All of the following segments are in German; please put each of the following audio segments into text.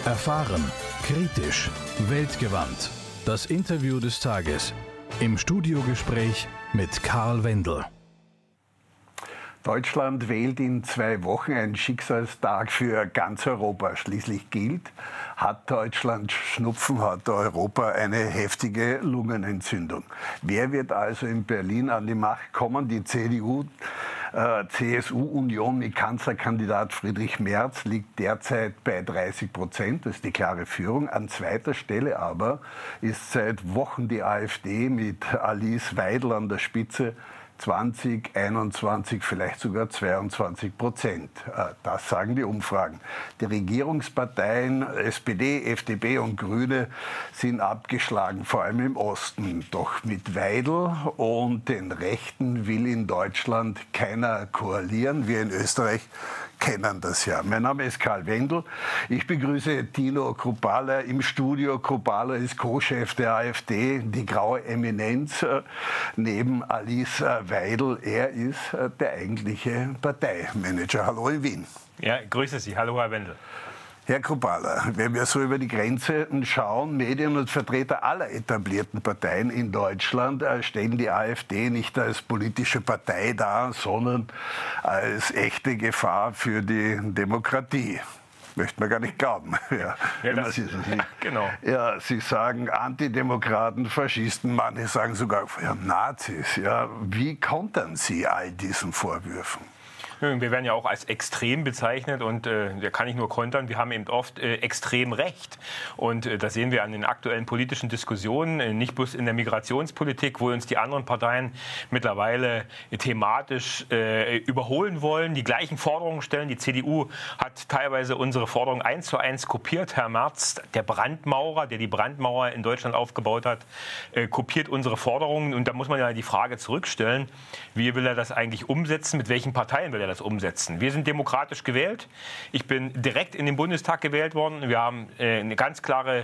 Erfahren, kritisch, weltgewandt. Das Interview des Tages. Im Studiogespräch mit Karl Wendel. Deutschland wählt in 2 Wochen, ein Schicksalstag für ganz Europa. Schließlich gilt, hat Deutschland Schnupfen, hat Europa eine heftige Lungenentzündung. Wer wird also in Berlin an die Macht kommen? Die CSU-Union mit Kanzlerkandidat Friedrich Merz liegt derzeit bei 30%. Das ist die klare Führung. An zweiter Stelle aber ist seit Wochen die AfD mit Alice Weidel an der Spitze. 20, 21, vielleicht sogar 22%. Das sagen die Umfragen. Die Regierungsparteien SPD, FDP und Grüne sind abgeschlagen, vor allem im Osten. Doch mit Weidel und den Rechten will in Deutschland keiner koalieren. Wir in Österreich kennen das ja. Mein Name ist Karl Wendel. Ich begrüße Tino Kruppalla im Studio. Kruppalla ist Co-Chef der AfD, die graue Eminenz neben Alice Weidel. Er ist der eigentliche Parteimanager. Hallo in Wien. Ja, grüße Sie. Hallo, Herr Wendel. Herr Kruppalla, wenn wir so über die Grenze schauen, Medien und Vertreter aller etablierten Parteien in Deutschland stellen die AfD nicht als politische Partei dar, sondern als echte Gefahr für die Demokratie. Möchte man gar nicht glauben. Genau. Ja, Sie sagen Antidemokraten, Faschisten, manche sagen sogar Nazis. Ja, wie kontern Sie all diesen Vorwürfen? Wir werden ja auch als extrem bezeichnet und da kann ich nur kontern, wir haben eben oft extrem recht. Und das sehen wir an den aktuellen politischen Diskussionen, nicht bloß in der Migrationspolitik, wo uns die anderen Parteien mittlerweile thematisch überholen wollen, die gleichen Forderungen stellen. Die CDU hat teilweise unsere Forderungen 1:1 kopiert. Herr Merz, der Brandmaurer, der die Brandmauer in Deutschland aufgebaut hat, kopiert unsere Forderungen. Und da muss man ja die Frage zurückstellen, wie will er das eigentlich umsetzen, mit welchen Parteien will er das umsetzen. Wir sind demokratisch gewählt. Ich bin direkt in den Bundestag gewählt worden. Wir haben ein ganz klares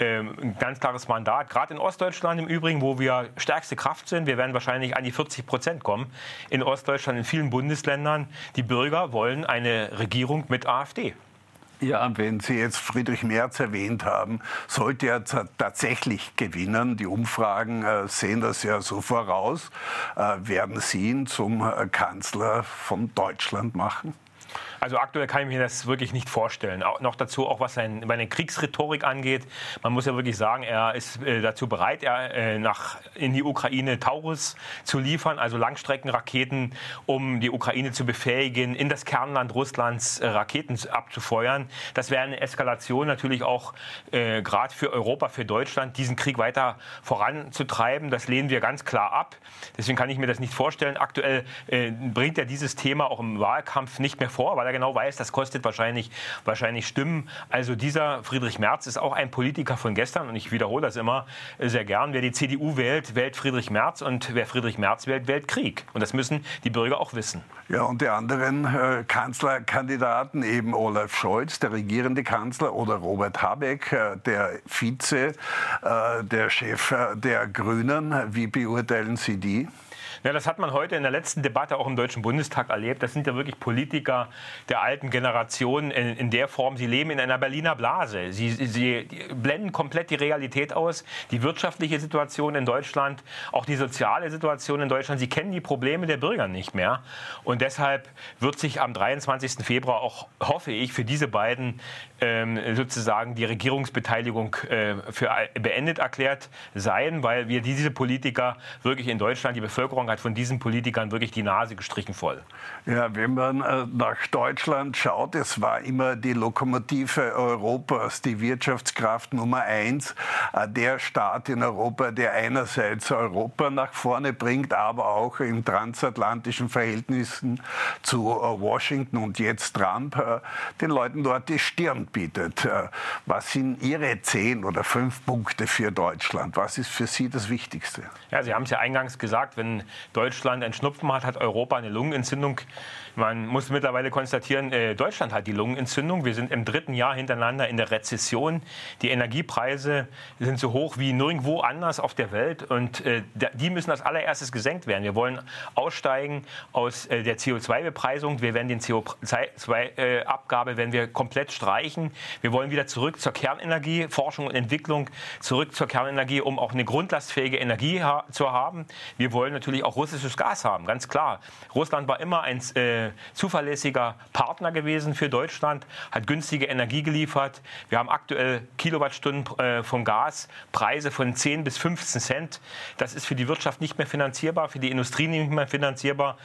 Mandat, gerade in Ostdeutschland im Übrigen, wo wir stärkste Kraft sind. Wir werden wahrscheinlich an die 40% kommen. In Ostdeutschland, in vielen Bundesländern. Die Bürger wollen eine Regierung mit AfD. Ja, wenn Sie jetzt Friedrich Merz erwähnt haben, sollte er tatsächlich gewinnen. Die Umfragen sehen das ja so voraus. Werden Sie ihn zum Kanzler von Deutschland machen? Also aktuell kann ich mir das wirklich nicht vorstellen. Auch noch dazu, auch was seine Kriegsrhetorik angeht. Man muss ja wirklich sagen, er ist dazu bereit, in die Ukraine Taurus zu liefern, also Langstreckenraketen, um die Ukraine zu befähigen, in das Kernland Russlands Raketen abzufeuern. Das wäre eine Eskalation natürlich auch gerade für Europa, für Deutschland, diesen Krieg weiter voranzutreiben. Das lehnen wir ganz klar ab. Deswegen kann ich mir das nicht vorstellen. Aktuell bringt er dieses Thema auch im Wahlkampf nicht mehr vor, weil er genau weiß, das kostet wahrscheinlich Stimmen. Also dieser Friedrich Merz ist auch ein Politiker von gestern und ich wiederhole das immer sehr gern. Wer die CDU wählt, wählt Friedrich Merz und wer Friedrich Merz wählt, wählt Krieg. Und das müssen die Bürger auch wissen. Ja, und die anderen Kanzlerkandidaten, eben Olaf Scholz, der regierende Kanzler, oder Robert Habeck, der Vize, der Chef der Grünen. Wie beurteilen Sie die? Ja, das hat man heute in der letzten Debatte auch im Deutschen Bundestag erlebt. Das sind ja wirklich Politiker der alten Generation in der Form. Sie leben in einer Berliner Blase. Sie blenden komplett die Realität aus, die wirtschaftliche Situation in Deutschland, auch die soziale Situation in Deutschland. Sie kennen die Probleme der Bürger nicht mehr. Und deshalb wird sich am 23. Februar auch, hoffe ich, für diese beiden sozusagen die Regierungsbeteiligung für beendet erklärt sein, weil wir diese Politiker wirklich in Deutschland, die Bevölkerung hat von diesen Politikern wirklich die Nase gestrichen voll. Ja, wenn man nach Deutschland schaut, es war immer die Lokomotive Europas, die Wirtschaftskraft Nummer 1, der Staat in Europa, der einerseits Europa nach vorne bringt, aber auch in transatlantischen Verhältnissen zu Washington und jetzt Trump den Leuten dort die Stirn bietet. Was sind Ihre 10 oder 5 Punkte für Deutschland? Was ist für Sie das Wichtigste? Ja, Sie haben es ja eingangs gesagt, wenn Deutschland einen Schnupfen hat, hat Europa eine Lungenentzündung. Man muss mittlerweile konstatieren, Deutschland hat die Lungenentzündung. Wir sind im 3. Jahr hintereinander in der Rezession. Die Energiepreise sind so hoch wie nirgendwo anders auf der Welt. Und die müssen als allererstes gesenkt werden. Wir wollen aussteigen aus der CO2-Bepreisung. Wir werden den CO2-Abgabe komplett streichen. erreichen. Wir wollen wieder zurück zur Kernenergie, Forschung und Entwicklung, zurück zur Kernenergie, um auch eine grundlastfähige Energie zu haben. Wir wollen natürlich auch russisches Gas haben, ganz klar. Russland war immer ein zuverlässiger Partner gewesen für Deutschland, hat günstige Energie geliefert. Wir haben aktuell Kilowattstunden vom Gas, Preise von 10 bis 15 Cent. Das ist für die Wirtschaft nicht mehr finanzierbar, für die Industrie nicht mehr finanzierbar.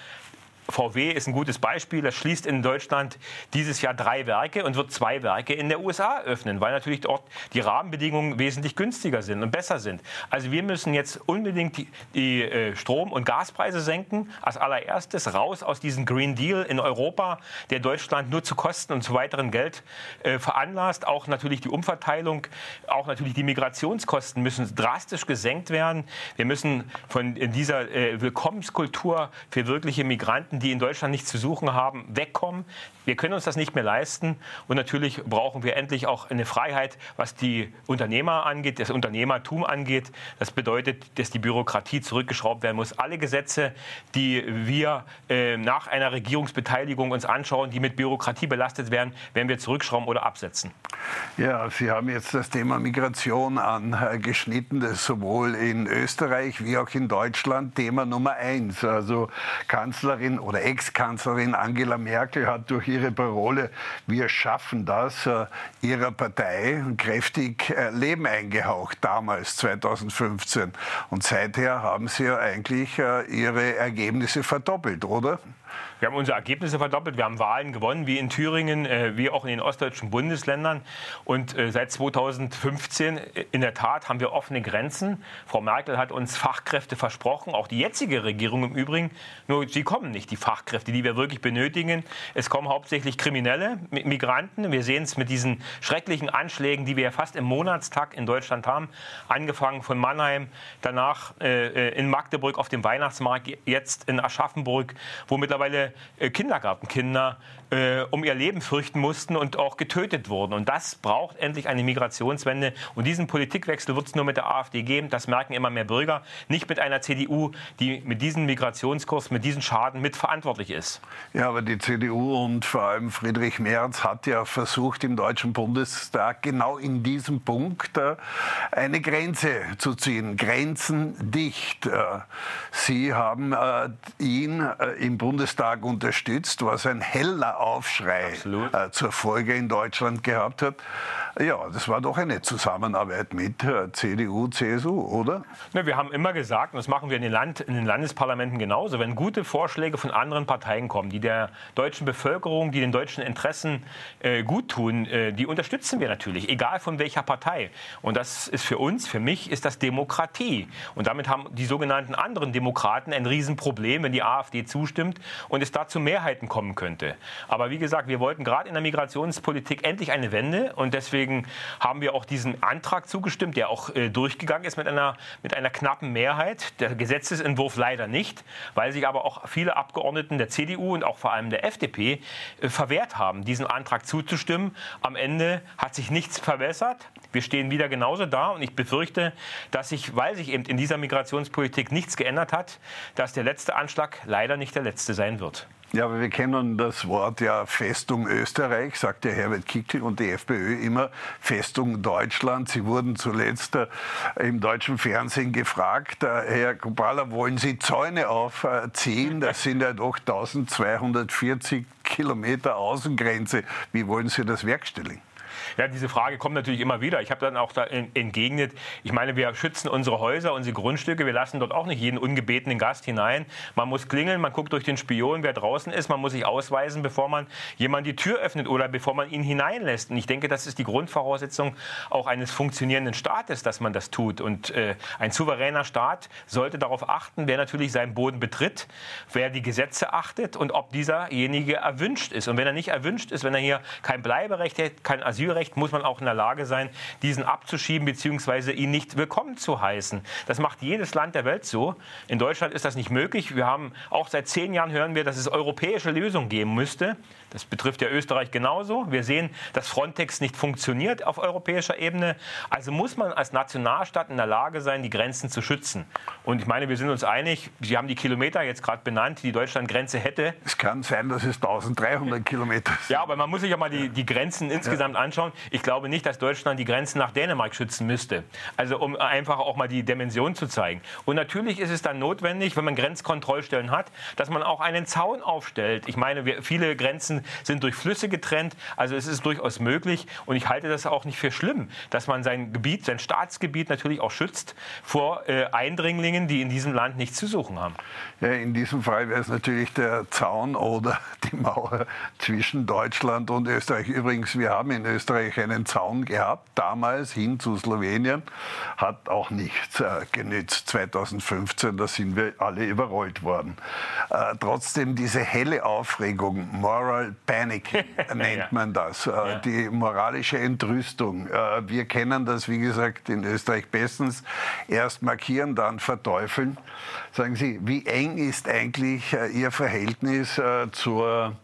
VW ist ein gutes Beispiel. Das schließt in Deutschland dieses Jahr 3 Werke und wird 2 Werke in der USA öffnen, weil natürlich dort die Rahmenbedingungen wesentlich günstiger sind und besser sind. Also wir müssen jetzt unbedingt die Strom- und Gaspreise senken. Als allererstes raus aus diesem Green Deal in Europa, der Deutschland nur zu Kosten und zu weiteren Geld veranlasst. Auch natürlich die Umverteilung, auch natürlich die Migrationskosten müssen drastisch gesenkt werden. Wir müssen von dieser Willkommenskultur für wirkliche Migranten, die in Deutschland nichts zu suchen haben, wegkommen. Wir können uns das nicht mehr leisten. Und natürlich brauchen wir endlich auch eine Freiheit, was die Unternehmer angeht, das Unternehmertum angeht. Das bedeutet, dass die Bürokratie zurückgeschraubt werden muss. Alle Gesetze, die wir nach einer Regierungsbeteiligung uns anschauen, die mit Bürokratie belastet werden, werden wir zurückschrauben oder absetzen. Ja, Sie haben jetzt das Thema Migration angeschnitten. Das ist sowohl in Österreich wie auch in Deutschland Thema Nummer 1. Also Kanzlerin oder Ex-Kanzlerin Angela Merkel hat durch ihre Parole "Wir schaffen das" ihrer Partei kräftig Leben eingehaucht, damals 2015. Und seither haben sie ja eigentlich ihre Ergebnisse verdoppelt, oder? Wir haben unsere Ergebnisse verdoppelt. Wir haben Wahlen gewonnen, wie in Thüringen, wie auch in den ostdeutschen Bundesländern. Und seit 2015, in der Tat, haben wir offene Grenzen. Frau Merkel hat uns Fachkräfte versprochen, auch die jetzige Regierung im Übrigen. Nur sie kommen nicht, die Fachkräfte, die wir wirklich benötigen. Es kommen hauptsächlich Kriminelle, Migranten. Wir sehen es mit diesen schrecklichen Anschlägen, die wir ja fast im Monatstag in Deutschland haben. Angefangen von Mannheim, danach in Magdeburg auf dem Weihnachtsmarkt, jetzt in Aschaffenburg, wo mittlerweile Kindergartenkinder um ihr Leben fürchten mussten und auch getötet wurden. Und das braucht endlich eine Migrationswende. Und diesen Politikwechsel wird es nur mit der AfD geben. Das merken immer mehr Bürger. Nicht mit einer CDU, die mit diesem Migrationskurs, mit diesem Schaden mitverantwortlich ist. Ja, aber die CDU und vor allem Friedrich Merz hat ja versucht, im Deutschen Bundestag genau in diesem Punkt eine Grenze zu ziehen. Grenzendicht. Sie haben ihn im Bundestag unterstützt, was ein heller Aufschrei zur Folge in Deutschland gehabt hat. Ja, das war doch eine Zusammenarbeit mit CDU, CSU, oder? Ne, wir haben immer gesagt, und das machen wir in den Landesparlamenten genauso, wenn gute Vorschläge von anderen Parteien kommen, die der deutschen Bevölkerung, die den deutschen Interessen gut tun, die unterstützen wir natürlich, egal von welcher Partei. Und das ist für uns, für mich, ist das Demokratie. Und damit haben die sogenannten anderen Demokraten ein Riesenproblem, wenn die AfD zustimmt und es da zu Mehrheiten kommen könnte. Aber wie gesagt, wir wollten gerade in der Migrationspolitik endlich eine Wende und deswegen haben wir auch diesen Antrag zugestimmt, der auch durchgegangen ist mit einer knappen Mehrheit. Der Gesetzesentwurf leider nicht, weil sich aber auch viele Abgeordneten der CDU und auch vor allem der FDP verwehrt haben, diesem Antrag zuzustimmen. Am Ende hat sich nichts verbessert. Wir stehen wieder genauso da und ich befürchte, dass sich, weil sich eben in dieser Migrationspolitik nichts geändert hat, dass der letzte Anschlag leider nicht der letzte sein wird. Ja, aber wir kennen das Wort ja Festung Österreich, sagt der Herbert Kickl und die FPÖ immer, Festung Deutschland. Sie wurden zuletzt im deutschen Fernsehen gefragt, Herr Kubala, wollen Sie Zäune aufziehen? Das sind ja doch 1240 Kilometer Außengrenze. Wie wollen Sie das werkstelligen? Ja, diese Frage kommt natürlich immer wieder. Ich habe dann auch da entgegnet, ich meine, wir schützen unsere Häuser, unsere Grundstücke, wir lassen dort auch nicht jeden ungebetenen Gast hinein. Man muss klingeln, man guckt durch den Spion, wer draußen ist, man muss sich ausweisen, bevor man jemand die Tür öffnet oder bevor man ihn hineinlässt. Und ich denke, das ist die Grundvoraussetzung auch eines funktionierenden Staates, dass man das tut. Und ein souveräner Staat sollte darauf achten, wer natürlich seinen Boden betritt, wer die Gesetze achtet und ob dieserjenige erwünscht ist. Und wenn er nicht erwünscht ist, wenn er hier kein Bleiberecht hat, kein Asylrecht Völkerrecht muss man auch in der Lage sein, diesen abzuschieben bzw. ihn nicht willkommen zu heißen. Das macht jedes Land der Welt so. In Deutschland ist das nicht möglich. Wir haben auch seit 10 Jahren hören wir, dass es europäische Lösungen geben müsste. Das betrifft ja Österreich genauso. Wir sehen, dass Frontex nicht funktioniert auf europäischer Ebene. Also muss man als Nationalstaat in der Lage sein, die Grenzen zu schützen. Und ich meine, wir sind uns einig, Sie haben die Kilometer jetzt gerade benannt, die Deutschland-Grenze hätte. Es kann sein, dass es 1300 Kilometer sind. Ja, aber man muss sich ja mal die Grenzen insgesamt anschauen. Ich glaube nicht, dass Deutschland die Grenzen nach Dänemark schützen müsste. Also um einfach auch mal die Dimension zu zeigen. Und natürlich ist es dann notwendig, wenn man Grenzkontrollstellen hat, dass man auch einen Zaun aufstellt. Ich meine, viele Grenzen sind durch Flüsse getrennt. Also es ist durchaus möglich. Und ich halte das auch nicht für schlimm, dass man sein Gebiet, sein Staatsgebiet natürlich auch schützt vor Eindringlingen, die in diesem Land nichts zu suchen haben. Ja, in diesem Fall wäre es natürlich der Zaun oder die Mauer zwischen Deutschland und Österreich. Übrigens, wir haben in Österreich einen Zaun gehabt, damals hin zu Slowenien, hat auch nichts genützt. 2015, da sind wir alle überrollt worden. Trotzdem diese helle Aufregung, Moral Panic nennt man das, die moralische Entrüstung. Wir kennen das, wie gesagt, in Österreich bestens. Erst markieren, dann verteufeln. Sagen Sie, wie eng ist eigentlich Ihr Verhältnis zur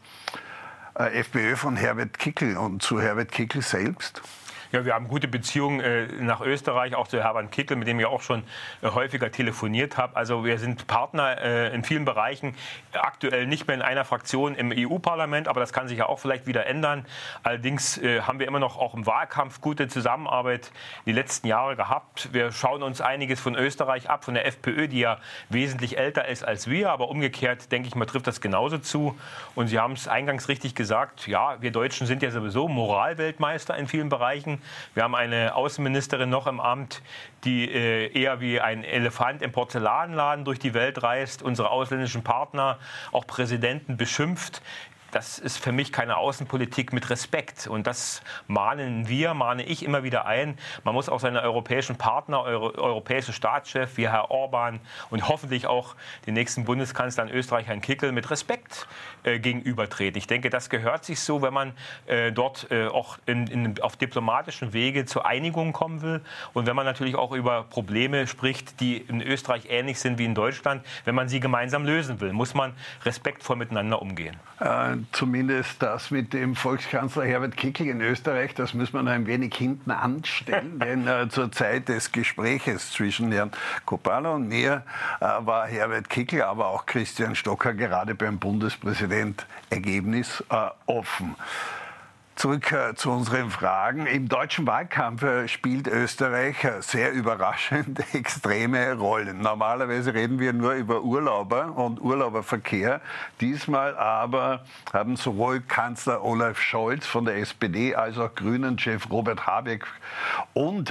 FPÖ von Herbert Kickl und zu Herbert Kickl selbst? Ja, wir haben gute Beziehungen nach Österreich, auch zu Herbert Kickl, mit dem ich auch schon häufiger telefoniert habe. Also wir sind Partner in vielen Bereichen, aktuell nicht mehr in einer Fraktion im EU-Parlament, aber das kann sich ja auch vielleicht wieder ändern. Allerdings haben wir immer noch auch im Wahlkampf gute Zusammenarbeit die letzten Jahre gehabt. Wir schauen uns einiges von Österreich ab, von der FPÖ, die ja wesentlich älter ist als wir, aber umgekehrt, denke ich mal, trifft das genauso zu. Und Sie haben es eingangs richtig gesagt, ja, wir Deutschen sind ja sowieso Moralweltmeister in vielen Bereichen. Wir haben eine Außenministerin noch im Amt, die eher wie ein Elefant im Porzellanladen durch die Welt reist, unsere ausländischen Partner, auch Präsidenten beschimpft. Das ist für mich keine Außenpolitik mit Respekt. Und das mahne ich immer wieder ein. Man muss auch seine europäischen Partner, europäische Staatschef wie Herr Orban und hoffentlich auch den nächsten Bundeskanzler in Österreich, Herrn Kickl, mit Respekt gegenübertreten. Ich denke, das gehört sich so, wenn man dort auch auf diplomatischen Wege zu Einigungen kommen will. Und wenn man natürlich auch über Probleme spricht, die in Österreich ähnlich sind wie in Deutschland, wenn man sie gemeinsam lösen will, muss man respektvoll miteinander umgehen. Zumindest das mit dem Volkskanzler Herbert Kickl in Österreich, das muss man ein wenig hinten anstellen, denn zur Zeit des Gespräches zwischen Herrn Kopala und mir war Herbert Kickl, aber auch Christian Stocker gerade beim Bundespräsident ergebnisoffen. Zurück zu unseren Fragen. Im deutschen Wahlkampf spielt Österreich sehr überraschend extreme Rollen. Normalerweise reden wir nur über Urlauber und Urlauberverkehr. Diesmal aber haben sowohl Kanzler Olaf Scholz von der SPD als auch Grünen-Chef Robert Habeck und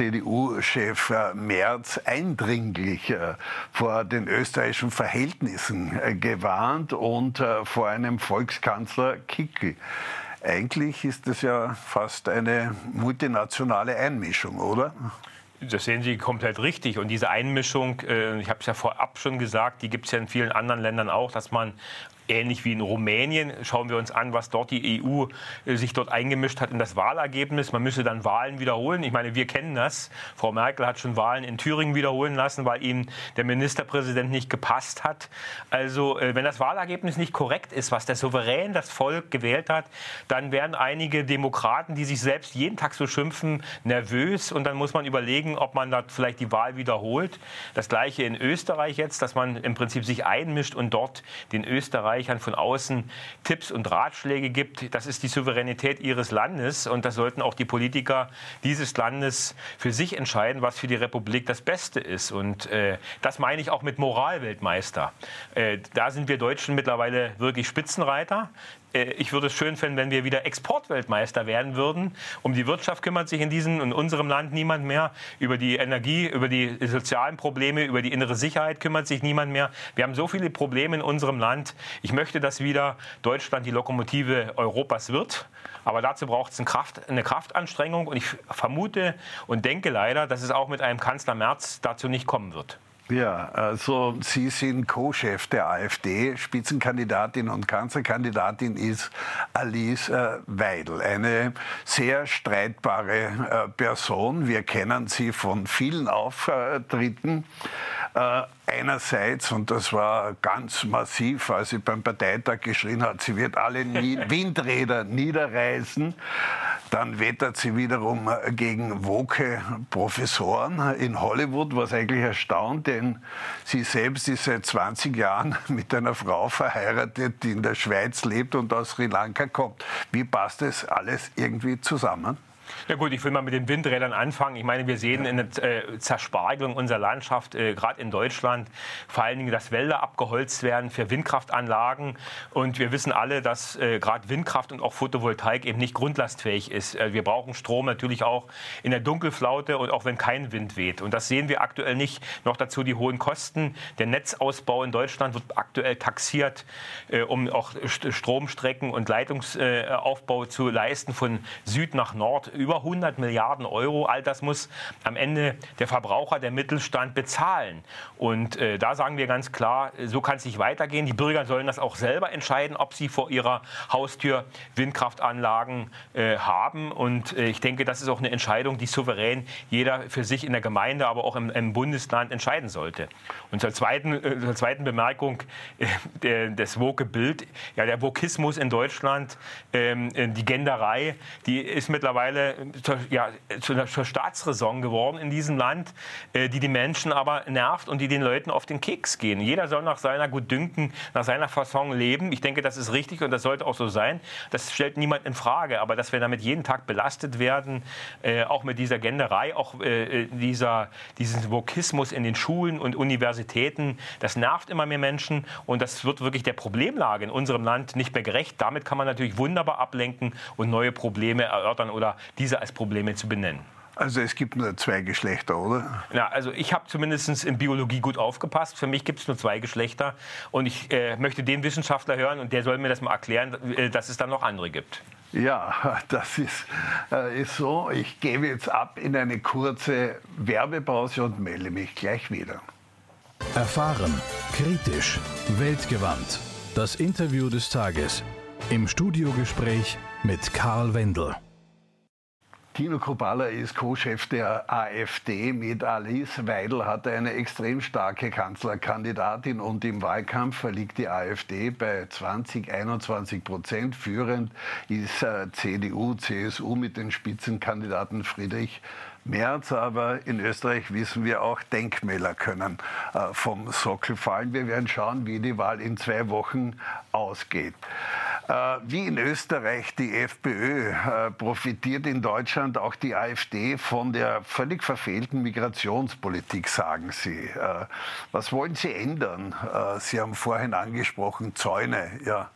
CDU-Chef Merz eindringlich vor den österreichischen Verhältnissen gewarnt und vor einem Volkskanzler Kickl. Eigentlich ist das ja fast eine multinationale Einmischung, oder? Das sehen Sie komplett richtig. Und diese Einmischung, ich habe es ja vorab schon gesagt, die gibt es ja in vielen anderen Ländern auch, dass man ähnlich wie in Rumänien, schauen wir uns an, was dort die EU sich dort eingemischt hat in das Wahlergebnis. Man müsse dann Wahlen wiederholen. Ich meine, wir kennen das. Frau Merkel hat schon Wahlen in Thüringen wiederholen lassen, weil ihm der Ministerpräsident nicht gepasst hat. Also wenn das Wahlergebnis nicht korrekt ist, was der Souverän, das Volk gewählt hat, dann werden einige Demokraten, die sich selbst jeden Tag so schimpfen, nervös. Und dann muss man überlegen, ob man da vielleicht die Wahl wiederholt. Das Gleiche in Österreich jetzt, dass man im Prinzip sich einmischt und dort den Österreichern von außen Tipps und Ratschläge gibt. Das ist die Souveränität ihres Landes und das sollten auch die Politiker dieses Landes für sich entscheiden, was für die Republik das Beste ist. Und das meine ich auch mit Moralweltmeister. Da sind wir Deutschen mittlerweile wirklich Spitzenreiter. Ich würde es schön finden, wenn wir wieder Exportweltmeister werden würden. Um die Wirtschaft kümmert sich in unserem Land niemand mehr. Über die Energie, über die sozialen Probleme, über die innere Sicherheit kümmert sich niemand mehr. Wir haben so viele Probleme in unserem Land. Ich möchte, dass wieder Deutschland die Lokomotive Europas wird. Aber dazu braucht es eine Kraftanstrengung. Und ich vermute und denke leider, dass es auch mit einem Kanzler Merz dazu nicht kommen wird. Ja, also Sie sind Co-Chef der AfD. Spitzenkandidatin und Kanzlerkandidatin ist Alice Weidel, eine sehr streitbare Person. Wir kennen sie von vielen Auftritten. Einerseits, und das war ganz massiv, als sie beim Parteitag geschrien hat, sie wird alle Windräder niederreißen. Dann wettert sie wiederum gegen woke Professoren in Hollywood, was eigentlich erstaunt, denn sie selbst ist seit 20 Jahren mit einer Frau verheiratet, die in der Schweiz lebt und aus Sri Lanka kommt. Wie passt das alles irgendwie zusammen? Ja gut, ich will mal mit den Windrädern anfangen. Ich meine, wir sehen eine Zerspargelung unserer Landschaft, gerade in Deutschland. Vor allen Dingen, dass Wälder abgeholzt werden für Windkraftanlagen. Und wir wissen alle, dass gerade Windkraft und auch Photovoltaik eben nicht grundlastfähig ist. Wir brauchen Strom natürlich auch in der Dunkelflaute und auch wenn kein Wind weht. Und das sehen wir aktuell nicht. Noch dazu die hohen Kosten. Der Netzausbau in Deutschland wird aktuell taxiert, um auch Stromstrecken und Leitungsaufbau zu leisten von Süd nach Nord. Über 100 Milliarden Euro, all das muss am Ende der Verbraucher, der Mittelstand bezahlen. Und da sagen wir ganz klar, so kann es nicht weitergehen. Die Bürger sollen das auch selber entscheiden, ob sie vor ihrer Haustür Windkraftanlagen haben. Und ich denke, das ist auch eine Entscheidung, die souverän jeder für sich in der Gemeinde, aber auch im Bundesland entscheiden sollte. Und zur zweiten Bemerkung, das woke Bild, ja, der Wokismus in Deutschland, die Genderei, die ist mittlerweile zur Staatsräson geworden in diesem Land, die Menschen aber nervt und die den Leuten auf den Keks gehen. Jeder soll nach seiner Gutdünken, nach seiner Fasson leben. Ich denke, das ist richtig und das sollte auch so sein. Das stellt niemand in Frage. Aber dass wir damit jeden Tag belastet werden, auch mit dieser Genderei, auch diesen Wokismus in den Schulen und Universitäten, das nervt immer mehr Menschen und das wird wirklich der Problemlage in unserem Land nicht mehr gerecht. Damit kann man natürlich wunderbar ablenken und neue Probleme erörtern oder diese als Probleme zu benennen. Also es gibt nur zwei Geschlechter, oder? Ja, also ich habe zumindest in Biologie gut aufgepasst. Für mich gibt es nur zwei Geschlechter. Und ich möchte den Wissenschaftler hören und der soll mir das mal erklären, dass es dann noch andere gibt. Ja, das ist so. Ich gebe jetzt ab in eine kurze Werbepause und melde mich gleich wieder. Erfahren, kritisch, weltgewandt. Das Interview des Tages. Im Studiogespräch mit Karl Wendel. Tino Kruppalla ist Co-Chef der AfD. Mit Alice Weidel hat er eine extrem starke Kanzlerkandidatin und im Wahlkampf liegt die AfD bei 20-21%. Führend ist CDU, CSU mit den Spitzenkandidaten Friedrich Merz, aber in Österreich wissen wir auch, Denkmäler können vom Sockel fallen. Wir werden schauen, wie die Wahl in 2 Wochen ausgeht. Wie in Österreich die FPÖ, profitiert in Deutschland auch die AfD von der völlig verfehlten Migrationspolitik, sagen Sie. Was wollen Sie ändern? Sie haben vorhin angesprochen, Zäune, ja.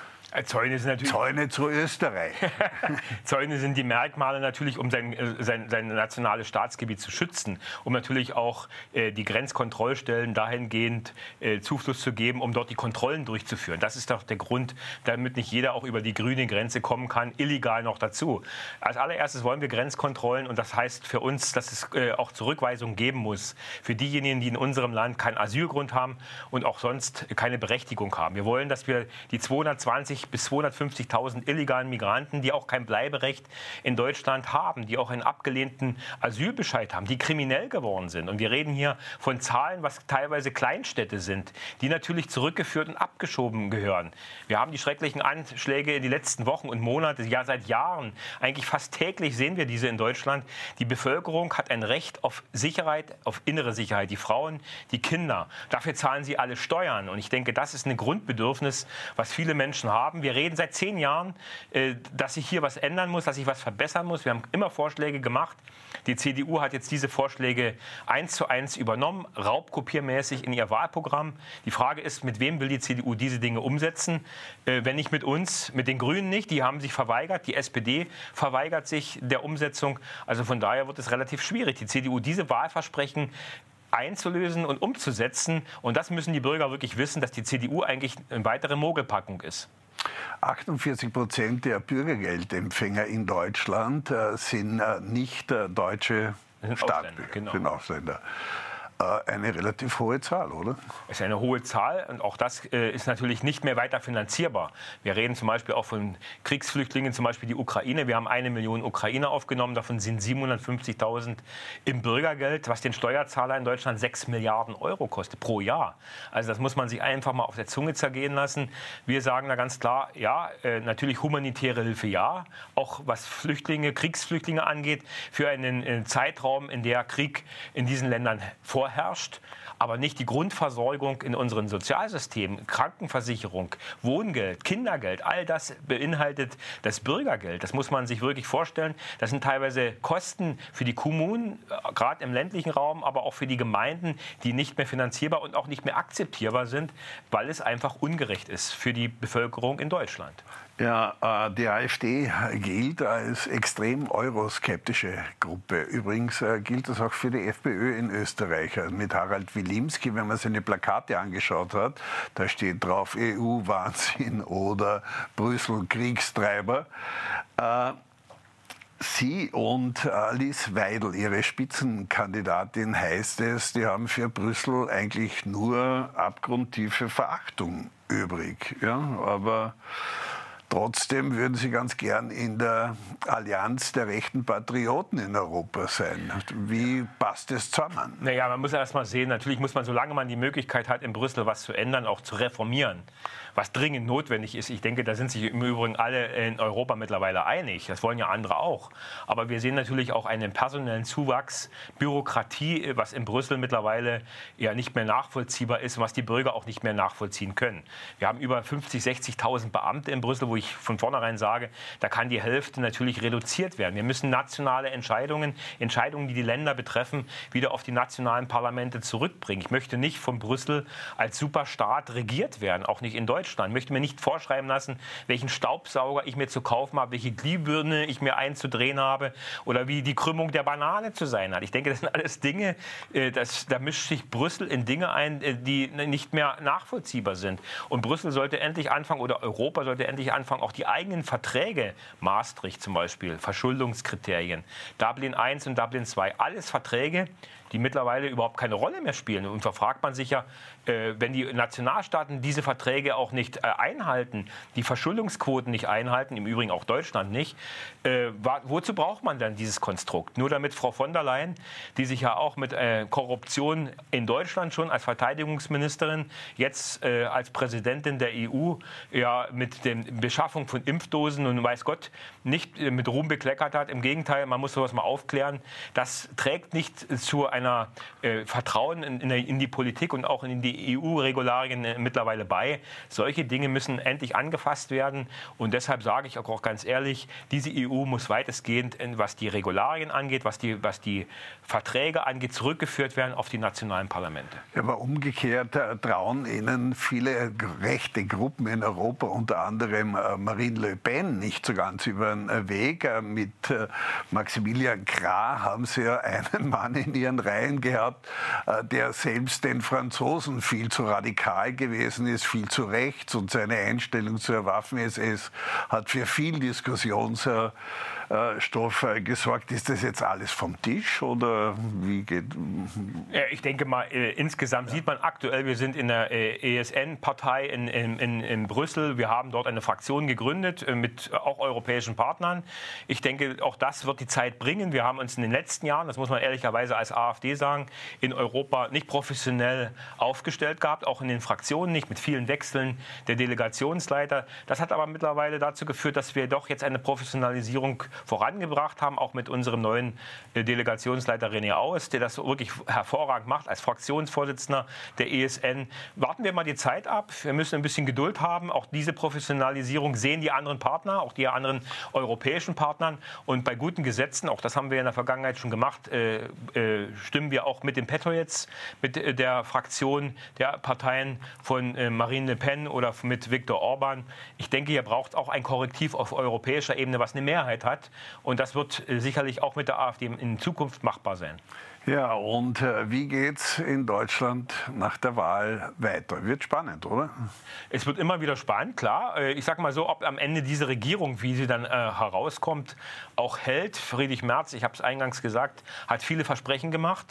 Zäune zu Österreich. Zäune sind die Merkmale natürlich, um sein nationales Staatsgebiet zu schützen, um natürlich auch die Grenzkontrollstellen dahingehend Zufluss zu geben, um dort die Kontrollen durchzuführen. Das ist doch der Grund, damit nicht jeder auch über die grüne Grenze kommen kann, illegal noch dazu. Als allererstes wollen wir Grenzkontrollen und das heißt für uns, dass es auch Zurückweisungen geben muss für diejenigen, die in unserem Land keinen Asylgrund haben und auch sonst keine Berechtigung haben. Wir wollen, dass wir die 220 bis 250.000 illegalen Migranten, die auch kein Bleiberecht in Deutschland haben, die auch einen abgelehnten Asylbescheid haben, die kriminell geworden sind. Und wir reden hier von Zahlen, was teilweise Kleinstädte sind, die natürlich zurückgeführt und abgeschoben gehören. Wir haben die schrecklichen Anschläge in die letzten Wochen und Monate, ja seit Jahren, eigentlich fast täglich sehen wir diese in Deutschland. Die Bevölkerung hat ein Recht auf Sicherheit, auf innere Sicherheit, die Frauen, die Kinder. Dafür zahlen sie alle Steuern. Und ich denke, das ist ein Grundbedürfnis, was viele Menschen haben. Wir reden seit 10 Jahren, dass sich hier was ändern muss, dass sich was verbessern muss. Wir haben immer Vorschläge gemacht. Die CDU hat jetzt diese Vorschläge 1:1 übernommen, raubkopiermäßig in ihr Wahlprogramm. Die Frage ist, mit wem will die CDU diese Dinge umsetzen? Wenn nicht mit uns, mit den Grünen nicht. Die haben sich verweigert. Die SPD verweigert sich der Umsetzung. Also von daher wird es relativ schwierig, die CDU diese Wahlversprechen einzulösen und umzusetzen. Und das müssen die Bürger wirklich wissen, dass die CDU eigentlich eine weitere Mogelpackung ist. 48% der Bürgergeldempfänger in Deutschland sind nicht deutsche Staatsbürger, sind Ausländer. eine relativ hohe Zahl, oder? Es ist eine hohe Zahl und auch das ist natürlich nicht mehr weiter finanzierbar. Wir reden zum Beispiel auch von Kriegsflüchtlingen, zum Beispiel die Ukraine. Wir haben 1 Million Ukrainer aufgenommen, davon sind 750.000 im Bürgergeld, was den Steuerzahler in Deutschland 6 Milliarden Euro kostet pro Jahr. Also das muss man sich einfach mal auf der Zunge zergehen lassen. Wir sagen da ganz klar, ja, natürlich humanitäre Hilfe, ja, auch was Flüchtlinge, Kriegsflüchtlinge angeht, für einen Zeitraum, in der Krieg in diesen Ländern vorherrscht, aber nicht die Grundversorgung in unseren Sozialsystemen, Krankenversicherung, Wohngeld, Kindergeld, all das beinhaltet das Bürgergeld. Das muss man sich wirklich vorstellen. Das sind teilweise Kosten für die Kommunen, gerade im ländlichen Raum, aber auch für die Gemeinden, die nicht mehr finanzierbar und auch nicht mehr akzeptierbar sind, weil es einfach ungerecht ist für die Bevölkerung in Deutschland. Ja, die AfD gilt als extrem euroskeptische Gruppe. Übrigens gilt das auch für die FPÖ in Österreich. Mit Harald Wilimski, wenn man seine Plakate angeschaut hat, da steht drauf EU-Wahnsinn oder Brüssel-Kriegstreiber. Sie und Alice Weidel, ihre Spitzenkandidatin, heißt es, die haben für Brüssel eigentlich nur abgrundtiefe Verachtung übrig. Ja, aber trotzdem würden Sie ganz gern in der Allianz der rechten Patrioten in Europa sein. Wie passt das zusammen? Naja, man muss erst mal sehen, natürlich muss man, solange man die Möglichkeit hat, in Brüssel was zu ändern, auch zu reformieren, was dringend notwendig ist. Ich denke, da sind sich im Übrigen alle in Europa mittlerweile einig. Das wollen ja andere auch. Aber wir sehen natürlich auch einen personellen Zuwachs, Bürokratie, was in Brüssel mittlerweile ja nicht mehr nachvollziehbar ist und was die Bürger auch nicht mehr nachvollziehen können. Wir haben über 50.000, 60.000 Beamte in Brüssel, wo ich von vornherein sage, da kann die Hälfte natürlich reduziert werden. Wir müssen nationale Entscheidungen, die die Länder betreffen, wieder auf die nationalen Parlamente zurückbringen. Ich möchte nicht von Brüssel als Superstaat regiert werden, auch nicht in Deutschland. Ich möchte mir nicht vorschreiben lassen, welchen Staubsauger ich mir zu kaufen habe, welche Glühbirne ich mir einzudrehen habe oder wie die Krümmung der Banane zu sein hat. Ich denke, das sind alles Dinge, da mischt sich Brüssel in Dinge ein, die nicht mehr nachvollziehbar sind. Und Brüssel sollte endlich anfangen, oder Europa sollte endlich anfangen, auch die eigenen Verträge, Maastricht zum Beispiel, Verschuldungskriterien, Dublin I und Dublin II, alles Verträge, die mittlerweile überhaupt keine Rolle mehr spielen. Und da fragt man sich ja, wenn die Nationalstaaten diese Verträge auch nicht einhalten, die Verschuldungsquoten nicht einhalten, im Übrigen auch Deutschland nicht, wozu braucht man dann dieses Konstrukt? Nur damit Frau von der Leyen, die sich ja auch mit Korruption in Deutschland schon als Verteidigungsministerin, jetzt als Präsidentin der EU, ja mit der Beschaffung von Impfdosen und weiß Gott nicht mit Ruhm bekleckert hat. Im Gegenteil, man muss sowas mal aufklären. Das trägt nicht zu einer Vertrauen in die Politik und auch in die EU-Regularien mittlerweile bei. Solche Dinge müssen endlich angefasst werden. Und deshalb sage ich auch ganz ehrlich, diese EU muss weitestgehend, was die Regularien angeht, was die Verträge angeht, zurückgeführt werden auf die nationalen Parlamente. Ja, aber umgekehrt trauen Ihnen viele rechte Gruppen in Europa, unter anderem Marine Le Pen, nicht so ganz über den Weg. Mit Maximilian Krah haben Sie ja einen Mann in Ihren Reihen gehabt, der selbst den Franzosen viel zu radikal gewesen ist, viel zu rechts, und seine Einstellung zur Waffen-SS hat für viel Diskussionsstoff gesorgt. Ist das jetzt alles vom Tisch oder wie geht? Ich denke mal, insgesamt sieht man aktuell, wir sind in der ESN-Partei in Brüssel. Wir haben dort eine Fraktion gegründet mit auch europäischen Partnern. Ich denke, auch das wird die Zeit bringen. Wir haben uns in den letzten Jahren, das muss man ehrlicherweise als AfD sagen, in Europa nicht professionell aufgestellt gehabt, auch in den Fraktionen nicht, mit vielen Wechseln der Delegationsleiter. Das hat aber mittlerweile dazu geführt, dass wir doch jetzt eine Professionalisierung vorangebracht haben, auch mit unserem neuen Delegationsleiter René Aus, der das wirklich hervorragend macht als Fraktionsvorsitzender der ESN. Warten wir mal die Zeit ab. Wir müssen ein bisschen Geduld haben. Auch diese Professionalisierung sehen die anderen Partner, auch die anderen europäischen Partnern. Und bei guten Gesetzen, auch das haben wir in der Vergangenheit schon gemacht, stimmen wir auch mit dem Petto jetzt, mit der Fraktion der Parteien von Marine Le Pen oder mit Viktor Orban. Ich denke, hier braucht es auch ein Korrektiv auf europäischer Ebene, was eine Mehrheit hat. Und das wird sicherlich auch mit der AfD in Zukunft machbar sein. Ja, und wie geht's in Deutschland nach der Wahl weiter? Wird spannend, oder? Es wird immer wieder spannend, klar. Ich sage mal so, ob am Ende diese Regierung, wie sie dann herauskommt, auch hält. Friedrich Merz, ich habe es eingangs gesagt, hat viele Versprechen gemacht.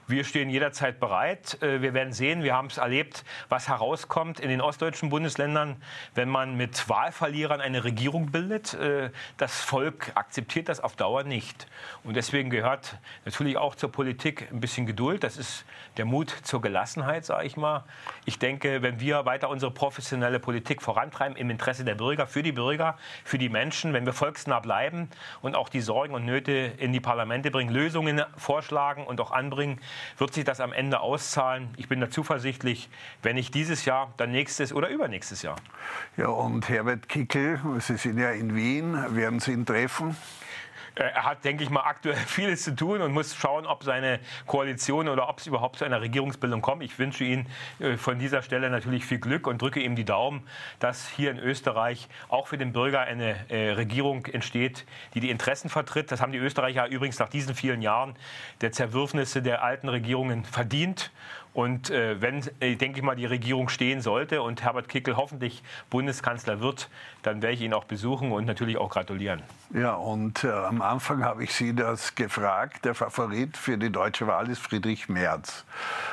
Wir stehen jederzeit bereit. Wir werden sehen, wir haben es erlebt, was herauskommt in den ostdeutschen Bundesländern, wenn man mit Wahlverlierern eine Regierung bildet. Das Volk akzeptiert das auf Dauer nicht. Und deswegen gehört natürlich auch zur Politik ein bisschen Geduld. Das ist der Mut zur Gelassenheit, sage ich mal. Ich denke, wenn wir weiter unsere professionelle Politik vorantreiben, im Interesse der Bürger, für die Menschen, wenn wir volksnah bleiben und auch die Sorgen und Nöte in die Parlamente bringen, Lösungen vorschlagen und auch anbringen, wird sich das am Ende auszahlen. Ich bin da zuversichtlich, wenn nicht dieses Jahr, dann nächstes oder übernächstes Jahr. Ja, und Herbert Kickl, Sie sind ja in Wien, werden Sie ihn treffen? Er hat, denke ich mal, aktuell vieles zu tun und muss schauen, ob seine Koalition oder ob es überhaupt zu einer Regierungsbildung kommt. Ich wünsche Ihnen von dieser Stelle natürlich viel Glück und drücke ihm die Daumen, dass hier in Österreich auch für den Bürger eine Regierung entsteht, die die Interessen vertritt. Das haben die Österreicher übrigens nach diesen vielen Jahren der Zerwürfnisse der alten Regierungen verdient. Und wenn, denke ich mal, die Regierung stehen sollte und Herbert Kickl hoffentlich Bundeskanzler wird, dann werde ich ihn auch besuchen und natürlich auch gratulieren. Ja, und am Anfang habe ich Sie das gefragt. Der Favorit für die deutsche Wahl ist Friedrich Merz.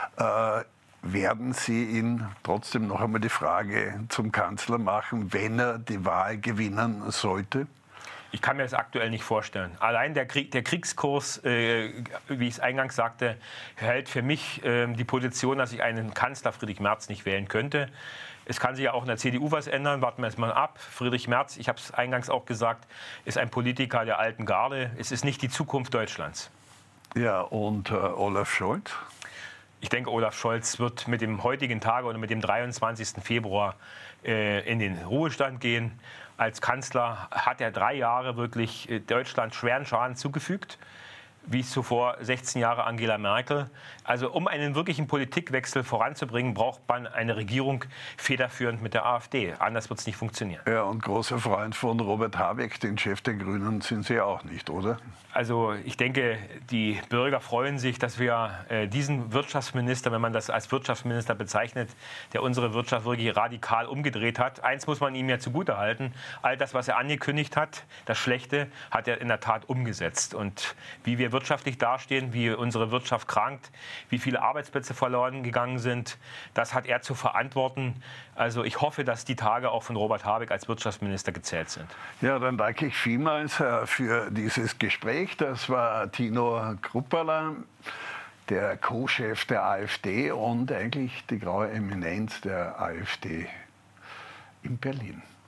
Werden Sie ihn trotzdem noch einmal die Frage zum Kanzler machen, wenn er die Wahl gewinnen sollte? Ich kann mir das aktuell nicht vorstellen. Allein der Kriegskurs, wie ich es eingangs sagte, hält für mich die Position, dass ich einen Kanzler Friedrich Merz nicht wählen könnte. Es kann sich ja auch in der CDU was ändern. Warten wir es mal ab. Friedrich Merz, ich habe es eingangs auch gesagt, ist ein Politiker der alten Garde. Es ist nicht die Zukunft Deutschlands. Ja, und Olaf Scholz? Ich denke, Olaf Scholz wird mit dem heutigen Tage oder mit dem 23. Februar in den Ruhestand gehen. Als Kanzler hat er 3 Jahre wirklich Deutschland schweren Schaden zugefügt, wie zuvor 16 Jahre Angela Merkel. Also um einen wirklichen Politikwechsel voranzubringen, braucht man eine Regierung federführend mit der AfD. Anders wird es nicht funktionieren. Ja, und großer Freund von Robert Habeck, den Chef der Grünen, sind Sie auch nicht, oder? Also ich denke, die Bürger freuen sich, dass wir diesen Wirtschaftsminister, wenn man das als Wirtschaftsminister bezeichnet, der unsere Wirtschaft wirklich radikal umgedreht hat. Eins muss man ihm ja zugutehalten. All das, was er angekündigt hat, das Schlechte, hat er in der Tat umgesetzt. Und wie wir wirtschaftlich dastehen, wie unsere Wirtschaft krankt, wie viele Arbeitsplätze verloren gegangen sind, das hat er zu verantworten. Also ich hoffe, dass die Tage auch von Robert Habeck als Wirtschaftsminister gezählt sind. Ja, dann danke ich vielmals für dieses Gespräch. Das war Tino Kruppala, der Co-Chef der AfD und eigentlich die graue Eminenz der AfD in Berlin.